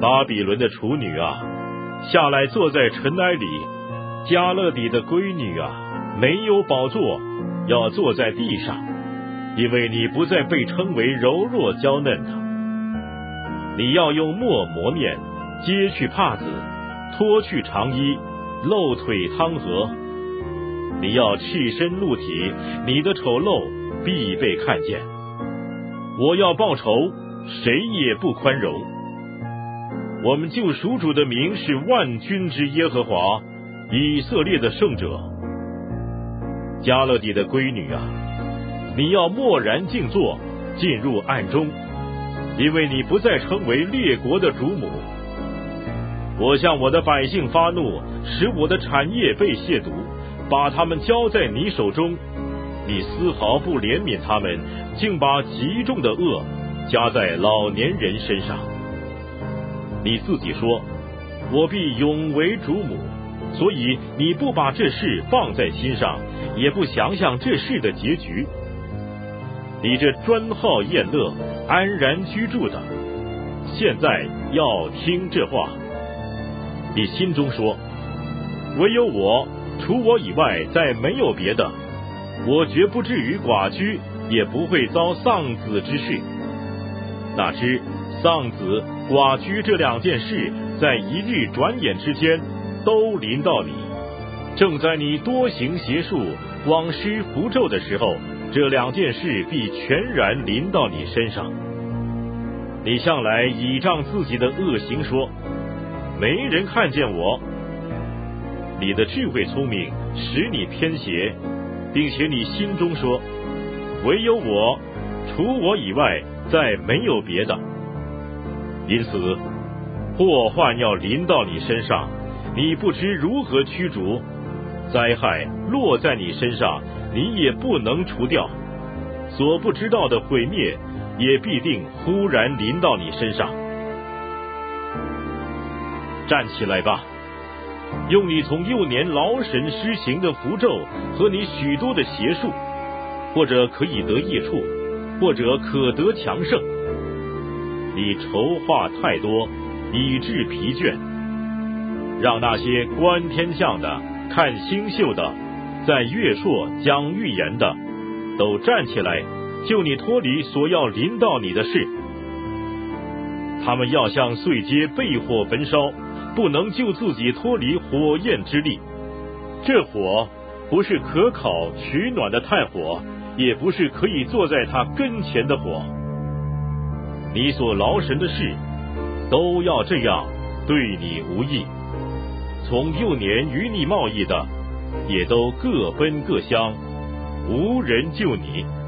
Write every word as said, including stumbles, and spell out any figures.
巴比伦的处女啊，下来坐在尘埃里；加勒底的闺女啊，没有宝座，要坐在地上，因为你不再被称为柔弱娇嫩的。你要用墨磨面，揭去帕子，脱去长衣，露腿汤河。你要赤身露体，你的丑陋必被看见。我要报仇，谁也不宽容。我们救赎主的名是万军之耶和华，以色列的圣者。加勒底的闺女啊，你要默然静坐，进入暗中，因为你不再成为列国的主母。我向我的百姓发怒，使我的产业被亵渎，把他们交在你手中。你丝毫不怜悯他们，竟把极重的恶加在老年人身上。你自己说，我必永为主母，所以你不把这事放在心上，也不想想这事的结局。你这专好宴乐、安然居住的，现在要听这话。你心中说，唯有我，除我以外再没有别的，我绝不至于寡居，也不会遭丧子之事。哪知丧子、寡居这两件事，在一日转眼之间都临到你。正在你多行邪术、枉施符咒的时候，这两件事必全然临到你身上。你向来倚仗自己的恶行说，没人看见我。你的智慧聪明使你偏邪，并且你心中说，唯有我，除我以外再没有别的。因此祸患要临到你身上，你不知如何驱逐；灾害落在你身上，你也不能除掉。所不知道的毁灭也必定忽然临到你身上。站起来吧，用你从幼年老神施行的符咒和你许多的邪术，或者可以得益处，或者可得强盛。你筹划太多，以致疲倦。让那些观天象的、看星宿的、在月朔讲预言的，都站起来，救你脱离所要临到你的事。他们要像碎秸被火焚烧，不能救自己脱离火焰之力。这火不是可烤取暖的炭火，也不是可以坐在他跟前的火。你所劳神的事，都要这样，对你无益。从幼年与你贸易的，也都各奔各乡，无人救你。